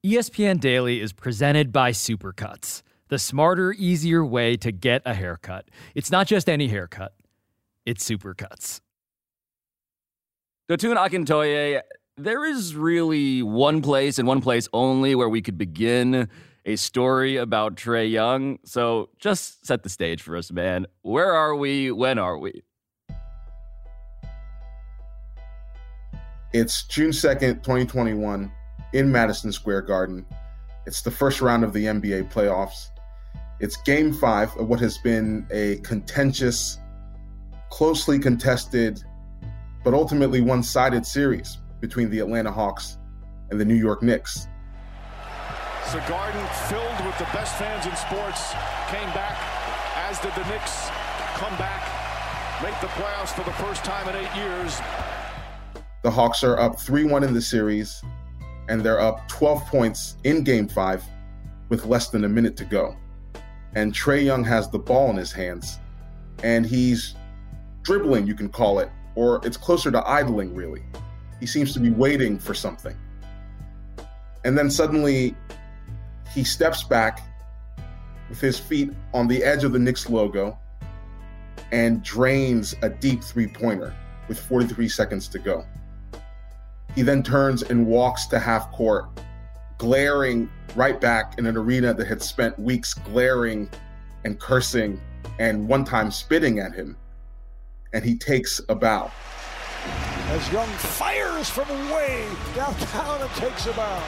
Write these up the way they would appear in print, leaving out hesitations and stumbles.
ESPN Daily is presented by Supercuts, the smarter, easier way to get a haircut. It's not just any haircut. It's Supercuts. Dotun Akintoye, there is really one place and one place only where we could begin a story about Trae Young. So just set the stage for us, man. Where are we? When are we? It's June 2nd, 2021, in Madison Square Garden. It's the first round of the NBA playoffs. It's Game 5 of what has been a contentious, closely contested, but ultimately one-sided series between the Atlanta Hawks and the New York Knicks. It's a garden filled with the best fans in sports. Came back, as did the Knicks. Come back, make the playoffs for the first time in 8 years. The Hawks are up 3-1 in the series, and they're up 12 points in Game 5 with less than a minute to go. And Trae Young has the ball in his hands, and he's dribbling, you can call it, or it's closer to idling, really. He seems to be waiting for something. And then suddenly, he steps back with his feet on the edge of the Knicks logo and drains a deep three-pointer with 43 seconds to go. He then turns and walks to half court, glaring right back in an arena that had spent weeks glaring and cursing and one time spitting at him. And he takes a bow. As Young fires from way downtown and takes a bow.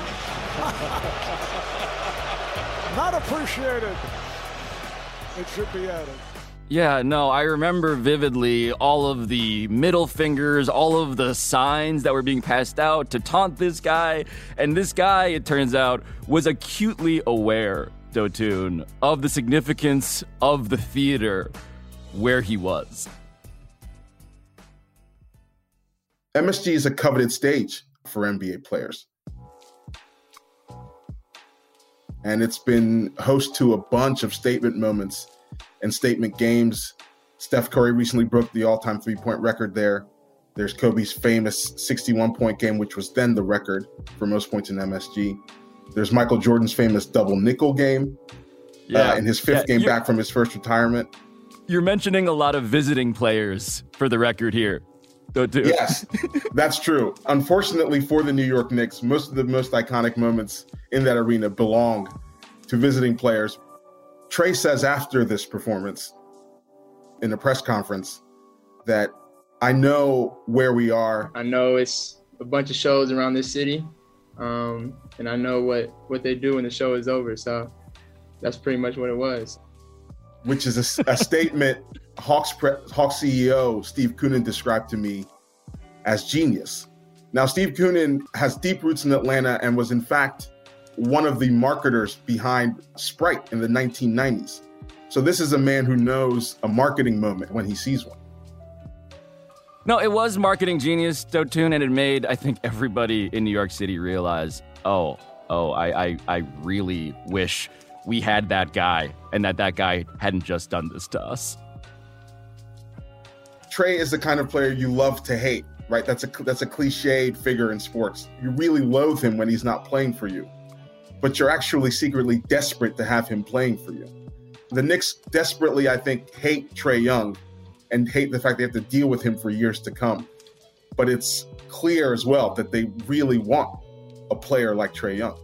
Not appreciated. It should be added. Yeah, no, I remember vividly all of the middle fingers, all of the signs that were being passed out to taunt this guy. And this guy, it turns out, was acutely aware, Dotun, of the significance of the theater where he was. MSG is a coveted stage for NBA players. And it's been host to a bunch of statement moments and statement games. Steph Curry recently broke the all-time three-point record there. There's Kobe's famous 61-point game, which was then the record for most points in MSG. There's Michael Jordan's famous double nickel game in his fifth game back from his first retirement. You're mentioning a lot of visiting players for the record here. Yes, that's true. Unfortunately for the New York Knicks, most of the most iconic moments in that arena belong to visiting players. Trae says after this performance in a press conference that I know where we are. I know it's a bunch of shows around this city, and I know what they do when the show is over. So that's pretty much what it was. Which is a statement Hawks CEO Steve Koonin described to me as genius. Now, Steve Koonin has deep roots in Atlanta and was in fact one of the marketers behind Sprite in the 1990s. So this is a man who knows a marketing moment when he sees one. No, it was marketing genius, Dotun, and it made, I think, everybody in New York City realize, I really wish we had that guy and that guy hadn't just done this to us. Trae is the kind of player you love to hate, right? That's a cliched figure in sports. You really loathe him when he's not playing for you, but you're actually secretly desperate to have him playing for you. The Knicks desperately, I think, hate Trae Young and hate the fact they have to deal with him for years to come. But it's clear as well that they really want a player like Trae Young.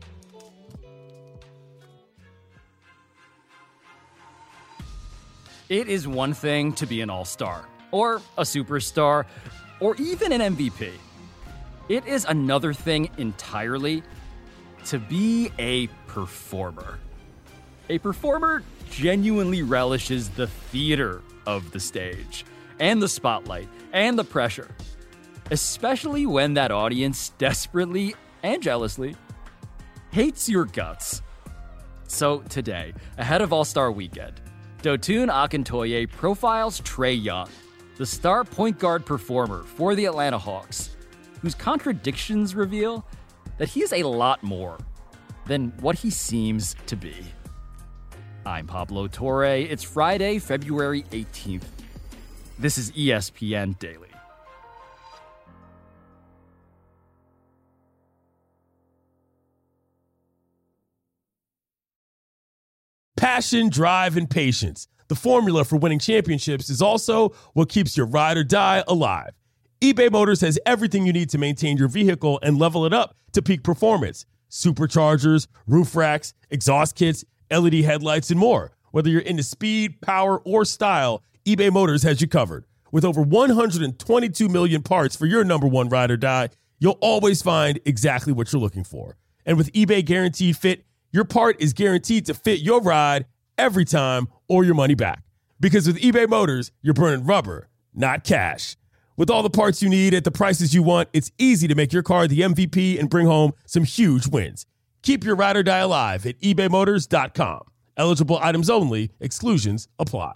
It is one thing to be an all-star, or a superstar, or even an MVP. It is another thing entirely to be a performer. A performer genuinely relishes the theater of the stage, and the spotlight, and the pressure, especially when that audience desperately and jealously hates your guts. So today, ahead of All-Star Weekend, Dotun Akintoye profiles Trae Young, the star point guard performer for the Atlanta Hawks, whose contradictions reveal that he is a lot more than what he seems to be. I'm Pablo Torre. It's Friday, February 18th. This is ESPN Daily. Passion, drive, and patience. The formula for winning championships is also what keeps your ride or die alive. eBay Motors has everything you need to maintain your vehicle and level it up to peak performance. Superchargers, roof racks, exhaust kits, LED headlights, and more. Whether you're into speed, power, or style, eBay Motors has you covered. With over 122 million parts for your number one ride or die, you'll always find exactly what you're looking for. And with eBay Guaranteed Fit, your part is guaranteed to fit your ride every time or your money back. Because with eBay Motors, you're burning rubber, not cash. With all the parts you need at the prices you want, it's easy to make your car the MVP and bring home some huge wins. Keep your ride or die alive at ebaymotors.com. Eligible items only. Exclusions apply.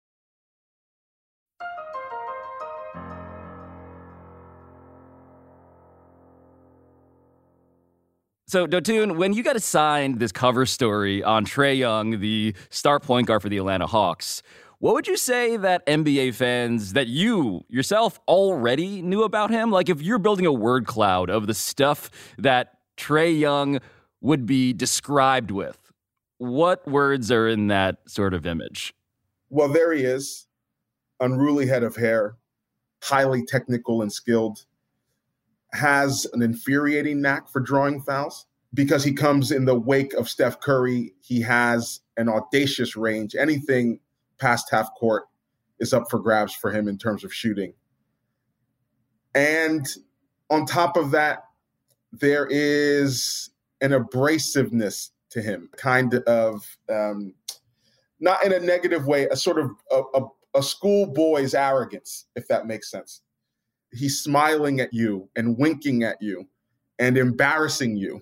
So, Dotun, when you got assigned this cover story on Trae Young, the star point guard for the Atlanta Hawks, what would you say that NBA fans, that you yourself already knew about him? Like, if you're building a word cloud of the stuff that Trae Young would be described with, what words are in that sort of image? Well, there he is. Unruly head of hair, highly technical and skilled, has an infuriating knack for drawing fouls. Because he comes in the wake of Steph Curry, he has an audacious range. Anything past half court is up for grabs for him in terms of shooting. And on top of that, there is an abrasiveness to him, kind of, not in a negative way, a sort of a schoolboy's arrogance, if that makes sense. He's smiling at you and winking at you and embarrassing you.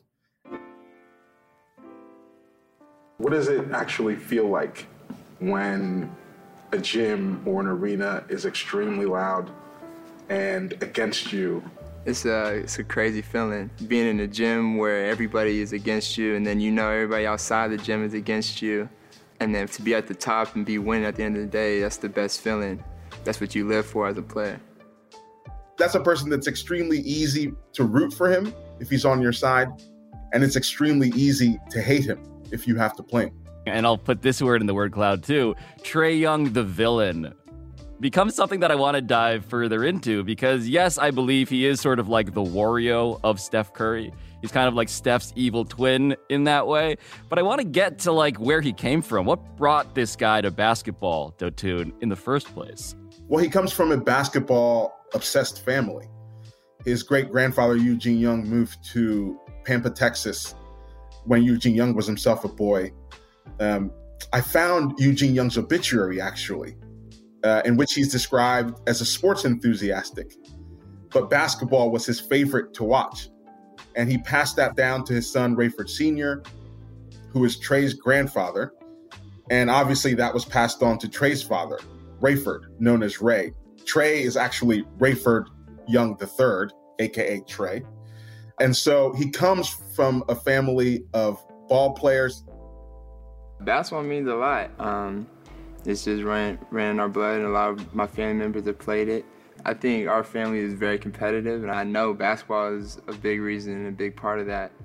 What does it actually feel like when a gym or an arena is extremely loud and against you? It's a crazy feeling, being in a gym where everybody is against you, and then you know everybody outside the gym is against you. And then to be at the top and be winning at the end of the day, that's the best feeling. That's what you live for as a player. That's a person that's extremely easy to root for him if he's on your side, and it's extremely easy to hate him if you have to play him. And I'll put this word in the word cloud too. Trae Young, the villain, becomes something that I want to dive further into because, yes, I believe he is sort of like the Wario of Steph Curry. He's kind of like Steph's evil twin in that way. But I want to get to like where he came from. What brought this guy to basketball, Dotun, in the first place? Well, he comes from a basketball-obsessed family. His great-grandfather, Eugene Young, moved to Pampa, Texas, when Eugene Young was himself a boy. I found Eugene Young's obituary, actually, in which he's described as a sports enthusiastic, but basketball was his favorite to watch. And he passed that down to his son, Rayford Sr., who is Trae's grandfather. And obviously that was passed on to Trae's father, Rayford, known as Ray. Trae is actually Rayford Young III, aka Trae. And so he comes from a family of ball players. Basketball means a lot. It's just ran in our blood, and a lot of my family members have played it. I think our family is very competitive, and I know basketball is a big reason and a big part of that.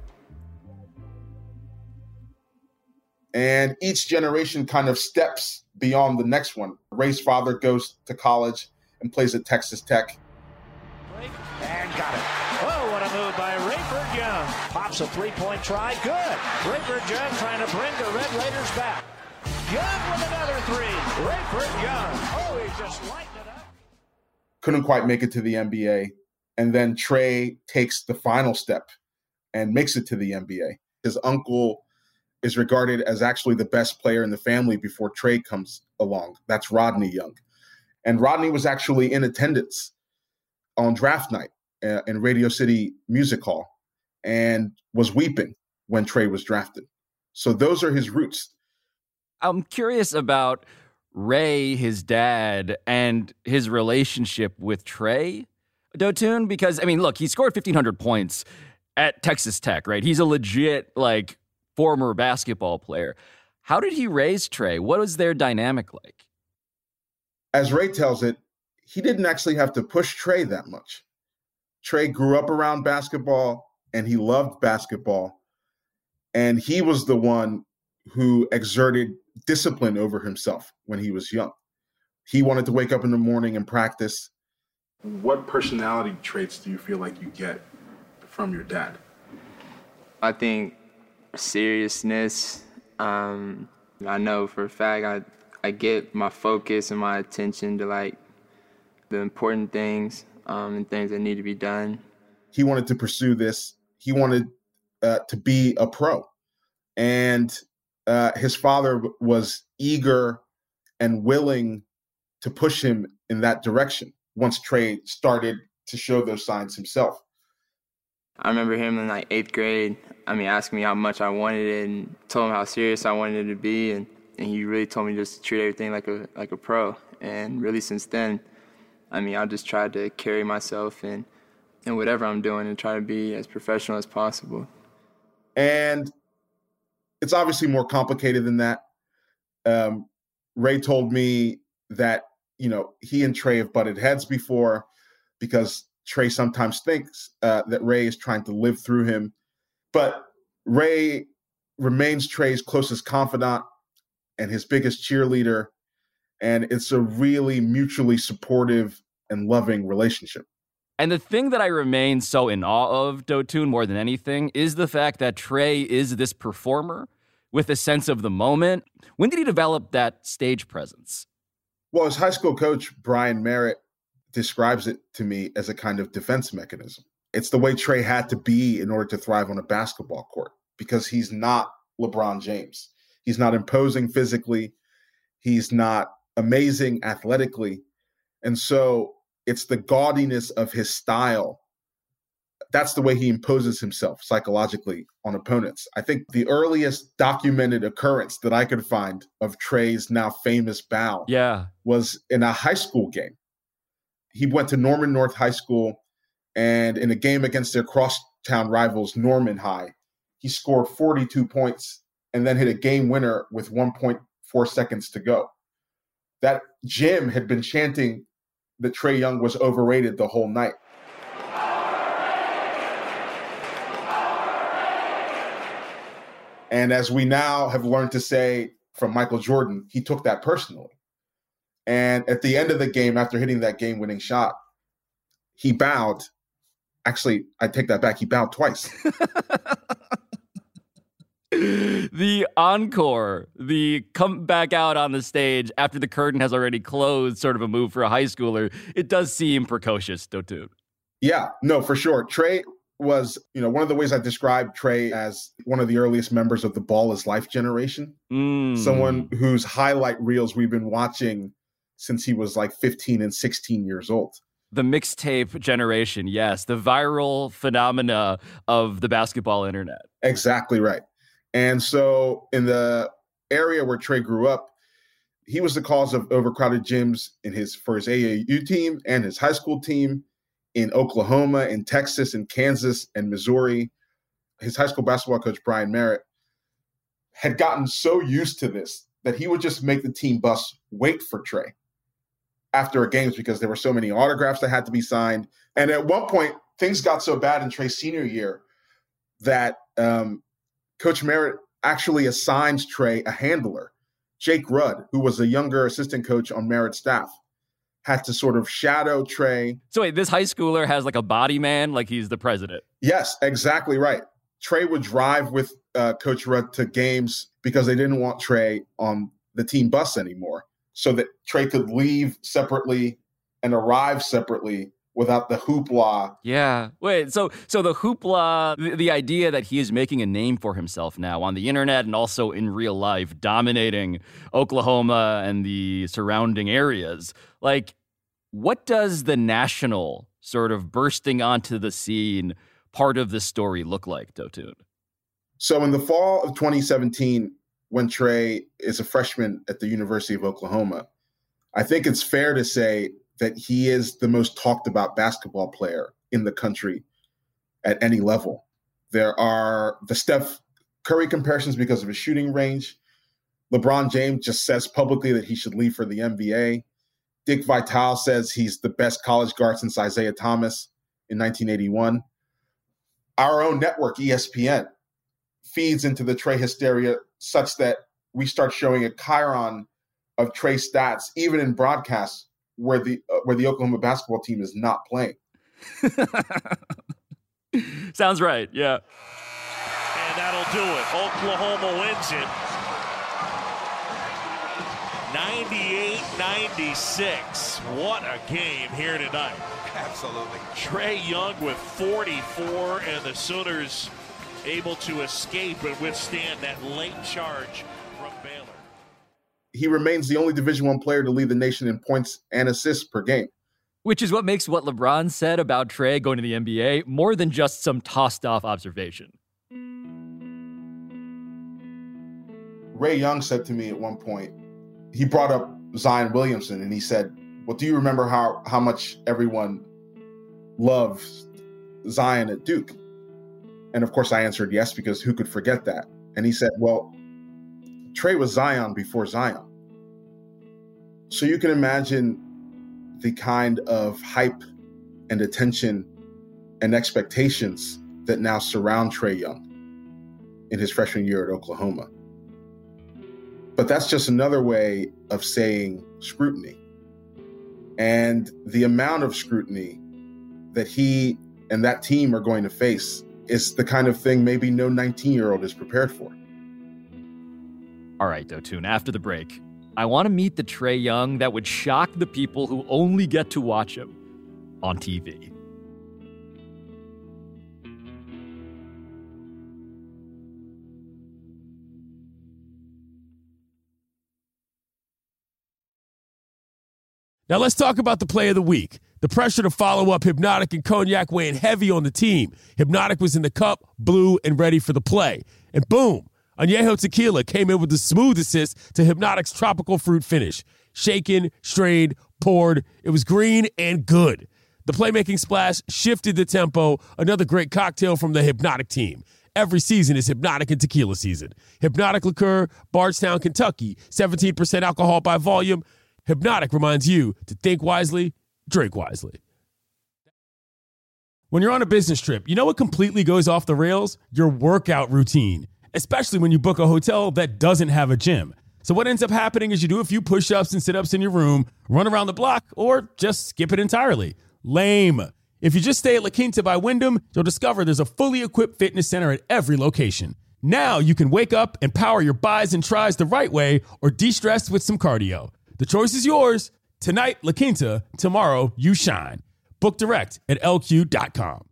And each generation kind of steps beyond the next one. Ray's father goes to college and plays at Texas Tech. And got it. Oh, what a move by Rayford Young. Pops a three-point try. Good. Rayford Young trying to bring the Red Raiders back. Young with another three. Rayford Young. Oh, he just lightened it up. Couldn't quite make it to the NBA. And then Trae takes the final step and makes it to the NBA. His uncle is regarded as actually the best player in the family before Trae comes along. That's Rodney Young. And Rodney was actually in attendance on draft night in Radio City Music Hall and was weeping when Trae was drafted. So those are his roots. I'm curious about Ray, his dad, and his relationship with Trae, Dotun, because, I mean, look, he scored 1,500 points at Texas Tech, right? He's a legit, like, former basketball player. How did he raise Trae? What was their dynamic like? As Ray tells it, he didn't actually have to push Trae that much. Trae grew up around basketball, and he loved basketball. And he was the one who exerted discipline over himself when he was young. He wanted to wake up in the morning and practice. What personality traits do you feel like you get from your dad? I think seriousness. I know for a fact I get my focus and my attention to like the important things and things that need to be done. He wanted to pursue this. He wanted to be a pro. And his father was eager and willing to push him in that direction once Trey started to show those signs himself. I remember him in like 8th grade, asking me how much I wanted it and told him how serious I wanted it to be. And he really told me just to treat everything like a pro. And really since then, I just tried to carry myself in whatever I'm doing and try to be as professional as possible. And it's obviously more complicated than that. Ray told me that, he and Trey have butted heads before because Trey sometimes thinks that Ray is trying to live through him. But Ray remains Trey's closest confidant and his biggest cheerleader. And it's a really mutually supportive and loving relationship. And the thing that I remain so in awe of, Dotun, more than anything, is the fact that Trey is this performer with a sense of the moment. When did he develop that stage presence? Well, his high school coach, Brian Merritt, describes it to me as a kind of defense mechanism. It's the way Trey had to be in order to thrive on a basketball court because he's not LeBron James. He's not imposing physically. He's not amazing athletically. And so it's the gaudiness of his style. That's the way he imposes himself psychologically on opponents. I think the earliest documented occurrence that I could find of Trey's now famous bow was in a high school game. He went to Norman North High School, and in a game against their crosstown rivals, Norman High, he scored 42 points and then hit a game winner with 1.4 seconds to go. That gym had been chanting that Trae Young was overrated the whole night. And as we now have learned to say from Michael Jordan, he took that personally. And at the end of the game, after hitting that game-winning shot, he bowed. Actually, I take that back. He bowed twice. The encore, the come back out on the stage after the curtain has already closed, sort of a move for a high schooler. It does seem precocious, Dotun. Yeah, no, for sure. Trey was, one of the ways I described Trey as one of the earliest members of the Ball is Life generation. Someone whose highlight reels we've been watching since he was like 15 and 16 years old. The mixtape generation, yes. The viral phenomena of the basketball internet. Exactly right. And so in the area where Trey grew up, he was the cause of overcrowded gyms for his AAU team and his high school team in Oklahoma, in Texas, in Kansas, and Missouri. His high school basketball coach, Brian Merritt, had gotten so used to this that he would just make the team bus wait for Trey after games because there were so many autographs that had to be signed. And at one point, things got so bad in Trey's senior year that Coach Merritt actually assigns Trey a handler. Jake Rudd, who was a younger assistant coach on Merritt's staff, had to sort of shadow Trey. So wait, this high schooler has like a body man, like he's the president. Yes, exactly right. Trey would drive with Coach Rudd to games because they didn't want Trey on the team bus anymore, so that Trey could leave separately and arrive separately without the hoopla. Yeah. Wait, so the hoopla, the idea that he is making a name for himself now on the internet and also in real life, dominating Oklahoma and the surrounding areas. Like, what does the national sort of bursting onto the scene part of this story look like, Dotun? So in the fall of 2017, when Trey is a freshman at the University of Oklahoma, I think it's fair to say that he is the most talked about basketball player in the country at any level. There are the Steph Curry comparisons because of his shooting range. LeBron James just says publicly that he should leave for the NBA. Dick Vitale says he's the best college guard since Isaiah Thomas in 1981. Our own network, ESPN, feeds into the Trae hysteria such that we start showing a chyron of Trae stats, even in broadcasts where the Oklahoma basketball team is not playing. Sounds right, yeah. And that'll do it. Oklahoma wins it. 98-96. What a game here tonight. Absolutely. Trae Young with 44, and the Sooners able to escape and withstand that late charge from Baylor. He remains the only Division I player to lead the nation in points and assists per game. Which is what makes what LeBron said about Trae going to the NBA more than just some tossed-off observation. Ray Young said to me at one point, he brought up Zion Williamson, and he said, well, do you remember how much everyone loved Zion at Duke? And of course I answered yes, because who could forget that? And he said, well, Trae was Zion before Zion. So you can imagine the kind of hype and attention and expectations that now surround Trae Young in his freshman year at Oklahoma. But that's just another way of saying scrutiny. And the amount of scrutiny that he and that team are going to face is the kind of thing maybe no 19-year-old is prepared for. All right, Dotun, after the break, I want to meet the Trae Young that would shock the people who only get to watch him on TV. Now let's talk about the play of the week. The pressure to follow up Hypnotic and Cognac weighing heavy on the team. Hypnotic was in the cup, blue, and ready for the play. And boom, Añejo Tequila came in with a smooth assist to Hypnotic's tropical fruit finish. Shaken, strained, poured. It was green and good. The playmaking splash shifted the tempo. Another great cocktail from the Hypnotic team. Every season is Hypnotic and Tequila season. Hypnotic Liqueur, Bardstown, Kentucky, 17% alcohol by volume. Hypnotic reminds you to think wisely, drink wisely. When you're on a business trip, you know what completely goes off the rails? Your workout routine, especially when you book a hotel that doesn't have a gym. So what ends up happening is you do a few push-ups and sit-ups in your room, run around the block, or just skip it entirely. Lame. If you just stay at La Quinta by Wyndham, you'll discover there's a fully equipped fitness center at every location. Now you can wake up and power your buys and tries the right way or de-stress with some cardio. The choice is yours. Tonight, La Quinta. Tomorrow, you shine. Book direct at LQ.com.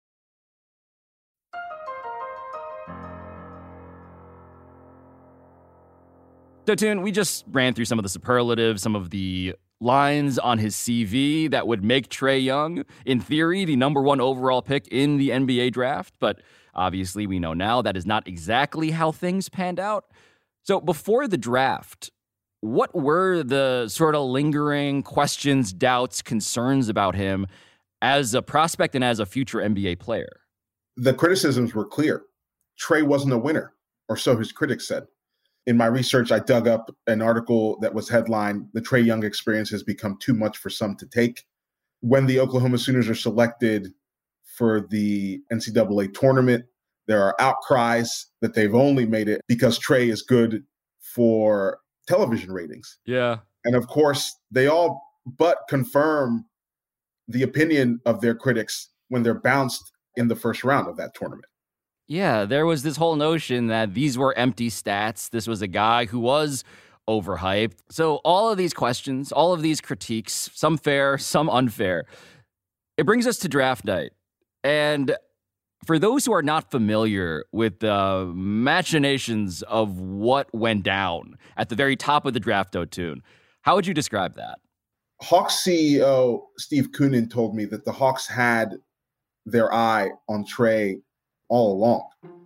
Dotun, we just ran through some of the superlatives, some of the lines on his CV that would make Trae Young, in theory, the number one overall pick in the NBA draft. But obviously, we know now that is not exactly how things panned out. So before the draft, what were the sort of lingering questions, doubts, concerns about him as a prospect and as a future NBA player? The criticisms were clear. Trae wasn't a winner, or so his critics said. In my research, I dug up an article that was headlined, "The Trae Young Experience Has Become Too Much for Some to Take." When the Oklahoma Sooners are selected for the NCAA tournament, there are outcries that they've only made it because Trae is good for television ratings. Yeah. And of course, they all but confirm the opinion of their critics when they're bounced in the first round of that tournament. Yeah, there was this whole notion that these were empty stats. This was a guy who was overhyped. So all of these questions, all of these critiques, some fair, some unfair, it brings us to draft night. And for those who are not familiar with the machinations of what went down at the very top of the draft, Dotun, how would you describe that? Hawks CEO Steve Koonin told me that the Hawks had their eye on Trae all along.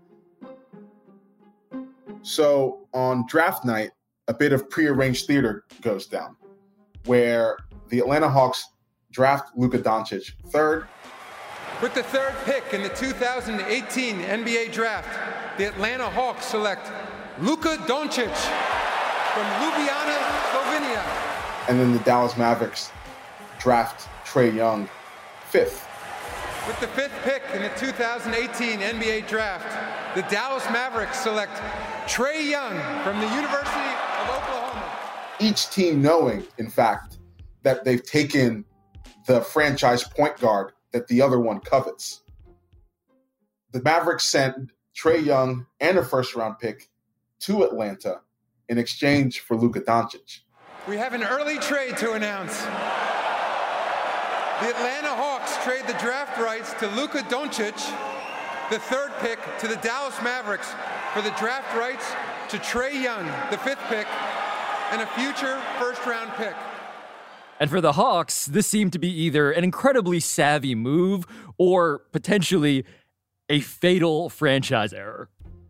So on draft night, a bit of prearranged theater goes down, where the Atlanta Hawks draft Luka Doncic third. With the third pick in the 2018 NBA Draft, the Atlanta Hawks select Luka Doncic from Ljubljana, Slovenia. And then the Dallas Mavericks draft Trae Young fifth. With the fifth pick in the 2018 NBA Draft, the Dallas Mavericks select Trae Young from the University of Oklahoma. Each team knowing, in fact, that they've taken the franchise point guard that the other one covets. The Mavericks sent Trae Young and a first-round pick to Atlanta in exchange for Luka Doncic. We have an early trade to announce. The Atlanta Hawks trade the draft rights to Luka Doncic, the third pick, to the Dallas Mavericks for the draft rights to Trae Young, the fifth pick, and a future first-round pick. And for the Hawks, this seemed to be either an incredibly savvy move or potentially a fatal franchise error.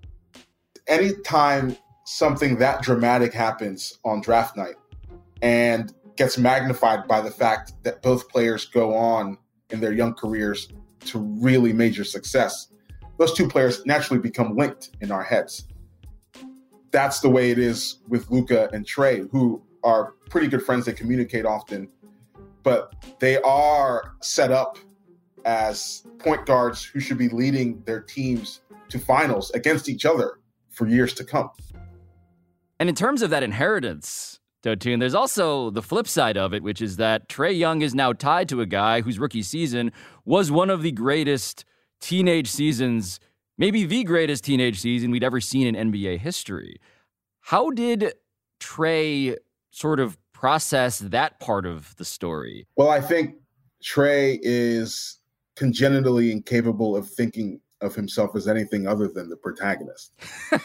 Anytime something that dramatic happens on draft night and gets magnified by the fact that both players go on in their young careers to really major success, those two players naturally become linked in our heads. That's the way it is with Luka and Trae, who are pretty good friends. They communicate often, but they are set up as point guards who should be leading their teams to finals against each other for years to come. And in terms of that inheritance, Dotun, there's also the flip side of it, which is that Trae Young is now tied to a guy whose rookie season was one of the greatest teenage seasons, maybe the greatest teenage season we'd ever seen in NBA history. How did Trae sort of process that part of the story? Well, I think Trae is congenitally incapable of thinking of himself as anything other than the protagonist.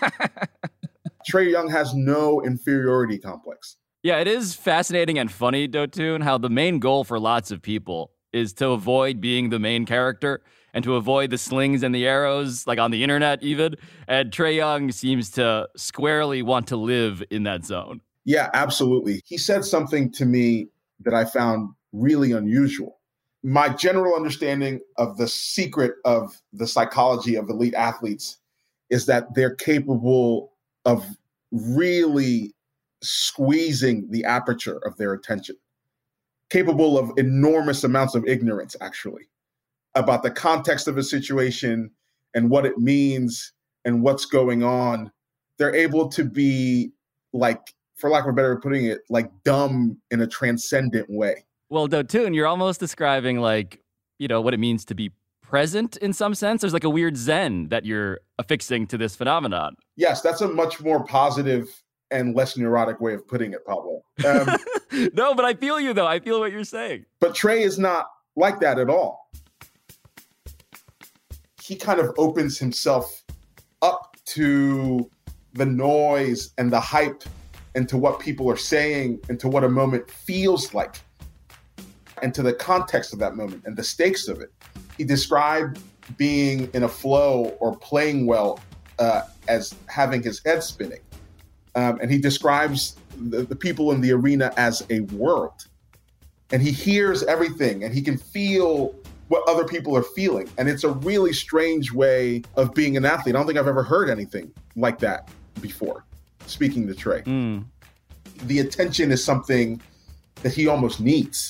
Trae Young has no inferiority complex. Yeah, it is fascinating and funny, Dotun, how the main goal for lots of people is to avoid being the main character and to avoid the slings and the arrows, like on the internet even. And Trae Young seems to squarely want to live in that zone. Yeah, absolutely. He said something to me that I found really unusual. My general understanding of the secret of the psychology of elite athletes is that they're capable of really squeezing the aperture of their attention, capable of enormous amounts of ignorance, actually, about the context of a situation and what it means and what's going on. They're able to be, like, for lack of a better way of putting it, like dumb in a transcendent way. Well, Dotun, you're almost describing, like, you know, what it means to be present in some sense. There's like a weird zen that you're affixing to this phenomenon. Yes, that's a much more positive and less neurotic way of putting it, Pablo. No, but I feel you, though. I feel what you're saying. But Trae is not like that at all. He kind of opens himself up to the noise and the hype and to what people are saying and to what a moment feels like and to the context of that moment and the stakes of it. He described being in a flow or playing well as having his head spinning. And he describes the people in the arena as a world. And he hears everything and he can feel what other people are feeling. And it's a really strange way of being an athlete. I don't think I've ever heard anything like that before, speaking to Trae. The attention is something that he almost needs.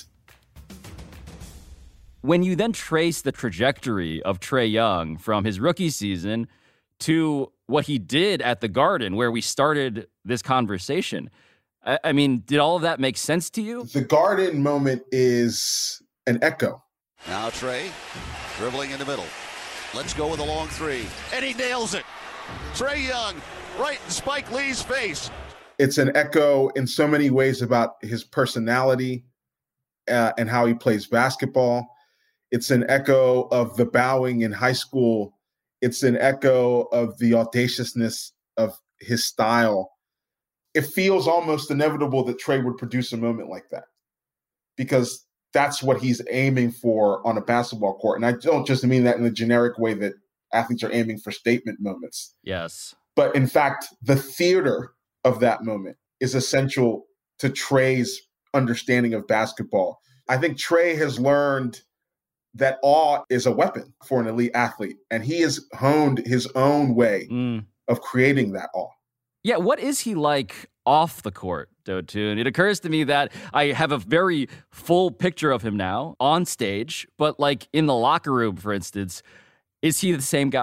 When you then trace the trajectory of Trae Young from his rookie season to what he did at the Garden, where we started this conversation, I mean, did all of that make sense to you? The Garden moment is an echo. Now Trae dribbling in the middle. Let's go with a long three. And he nails it. Trae Young right in Spike Lee's face. It's an echo in so many ways about his personality and how he plays basketball. It's an echo of the bowing in high school. It's an echo of the audaciousness of his style. It feels almost inevitable that Trae would produce a moment like that because that's what he's aiming for on a basketball court. And I don't just mean that in the generic way that athletes are aiming for statement moments. Yes. But in fact, the theater of that moment is essential to Trae's understanding of basketball. I think Trae has learned that awe is a weapon for an elite athlete, and he has honed his own way of creating that awe. Yeah, what is he like off the court, Dotun? It occurs to me that I have a very full picture of him now on stage, but like in the locker room, for instance, is he the same guy?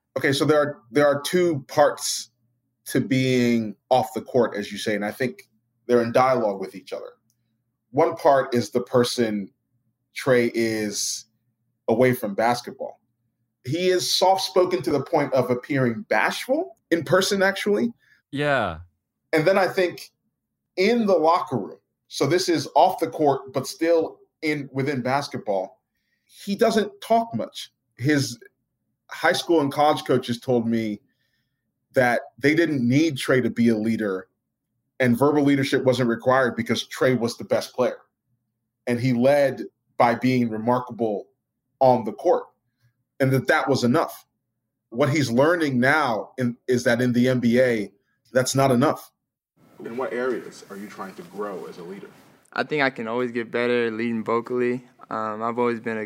Okay, so there are two parts to being off the court, as you say, and I think they're in dialogue with each other. One part is the person Trae is away from basketball. He is soft-spoken to the point of appearing bashful in person, actually. Yeah. And then I think in the locker room, so this is off the court, but still within basketball, he doesn't talk much. His high school and college coaches told me that they didn't need Trae to be a leader, and verbal leadership wasn't required because Trae was the best player. And he led by being remarkable on the court, and that was enough. What he's learning now is that in the NBA, that's not enough. In what areas are you trying to grow as a leader? I think I can always get better at leading vocally. I've always been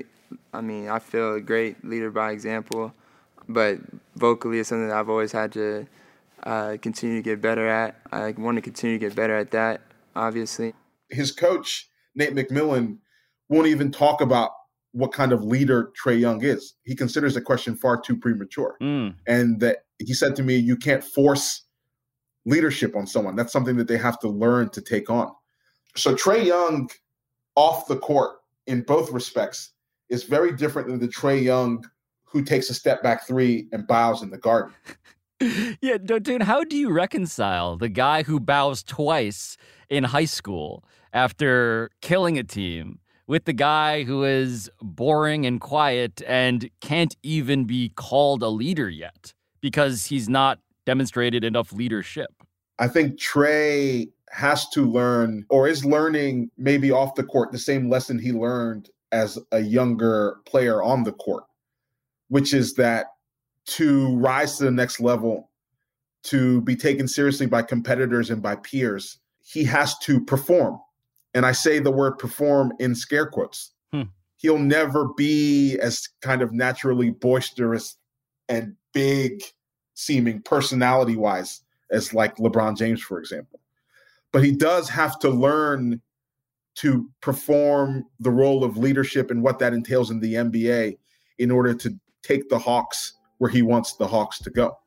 I feel a great leader by example, but vocally is something that I've always had to continue to get better at. I want to continue to get better at that, obviously. His coach, Nate McMillan, won't even talk about what kind of leader Trae Young is. He considers the question far too premature. And that he said to me, you can't force leadership on someone. That's something that they have to learn to take on. So Trae Young off the court in both respects is very different than the Trae Young who takes a step back three and bows in the Garden. Yeah, dude, how do you reconcile the guy who bows twice in high school after killing a team with the guy who is boring and quiet and can't even be called a leader yet because he's not demonstrated enough leadership? I think Trae has to learn, or is learning maybe off the court, the same lesson he learned as a younger player on the court, which is that to rise to the next level, to be taken seriously by competitors and by peers, he has to perform. And I say the word perform in scare quotes. He'll never be as kind of naturally boisterous and big seeming personality-wise as like LeBron James, for example. But he does have to learn to perform the role of leadership and what that entails in the NBA in order to take the Hawks where he wants the Hawks to go.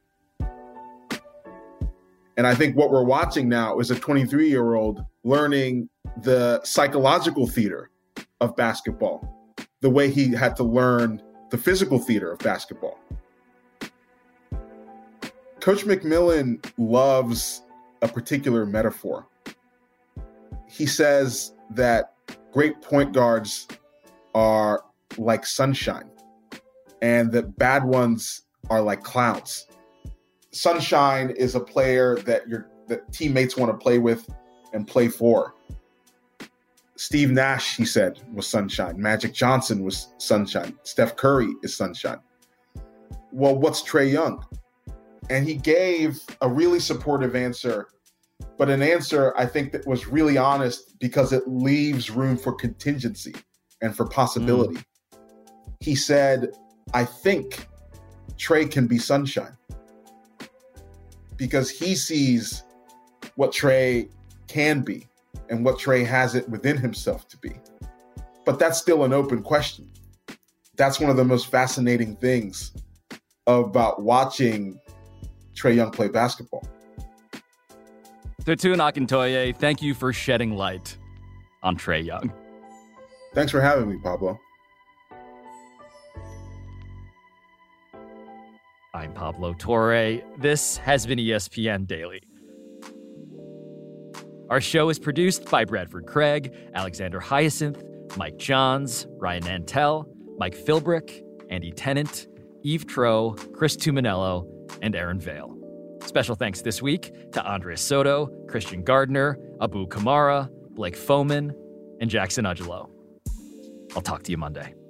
And I think what we're watching now is a 23-year-old learning the psychological theater of basketball, the way he had to learn the physical theater of basketball. Coach McMillan loves a particular metaphor. He says that great point guards are like sunshine and that bad ones are like clouds. Sunshine is a player that teammates want to play with and play for. Steve Nash, he said, was sunshine. Magic Johnson was sunshine. Steph Curry is sunshine. Well, what's Trae Young? And he gave a really supportive answer, but an answer I think that was really honest because it leaves room for contingency and for possibility. He said, I think Trae can be sunshine because he sees what Trae can be and what Trae has it within himself to be. But that's still an open question. That's one of the most fascinating things about watching Trae Young play basketball. Totun Akintoye, thank you for shedding light on Trae Young. Thanks for having me, Pablo. I'm Pablo Torre. This has been ESPN Daily. Our show is produced by Bradford Craig, Alexander Hyacinth, Mike Johns, Ryan Nantel, Mike Philbrick, Andy Tennant, Eve Troe, Chris Tuminello, and Aaron Vale. Special thanks this week to Andres Soto, Christian Gardner, Abu Kamara, Blake Foman, and Jackson Ugelo. I'll talk to you Monday.